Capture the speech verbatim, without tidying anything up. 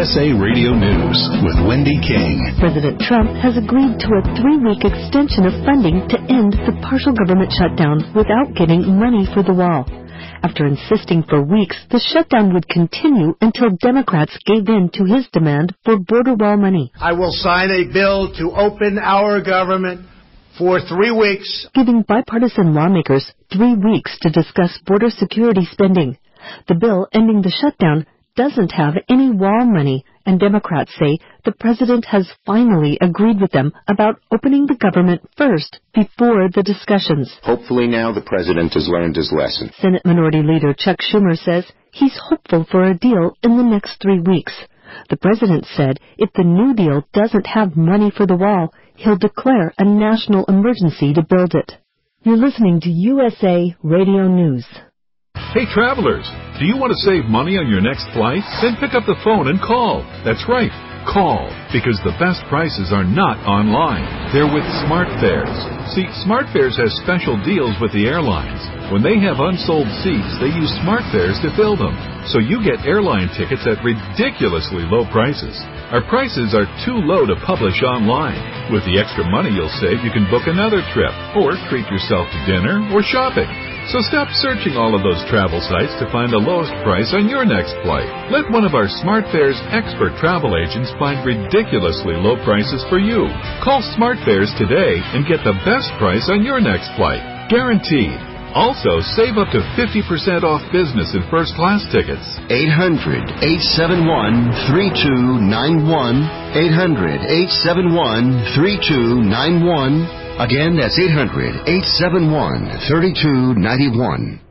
S A Radio News with Wendy King. President Trump has agreed to a three-week extension of funding to end the partial government shutdown without getting money for the wall. After insisting for weeks the shutdown would continue until Democrats gave in to his demand for border wall money. I will sign a bill to open our government for three weeks, giving bipartisan lawmakers three weeks to discuss border security spending. The bill ending the shutdown doesn't have any wall money, and Democrats say the president has finally agreed with them about opening the government first before the discussions. Hopefully now the president has learned his lesson. Senate Minority Leader Chuck Schumer says he's hopeful for a deal in the next three weeks. The president said if the New Deal doesn't have money for the wall, he'll declare a national emergency to build it. You're listening to U S A Radio News. Hey, travelers, do you want to save money on your next flight? Then pick up the phone and call. That's right, call, because the best prices are not online. They're with SmartFares. See, SmartFares has special deals with the airlines. When they have unsold seats, they use SmartFares to fill them. So you get airline tickets at ridiculously low prices. Our prices are too low to publish online. With the extra money you'll save, you can book another trip, or treat yourself to dinner or shopping. So stop searching all of those travel sites to find the lowest price on your next flight. Let one of our SmartFares expert travel agents find ridiculously low prices for you. Call SmartFares today and get the best price on your next flight. Guaranteed. Also, save up to fifty percent off business and first-class tickets. eight hundred, eight seven one, three two nine one. eight hundred, eight seven one, three two nine one. Again, that's eight hundred, eight seven one, three two nine one.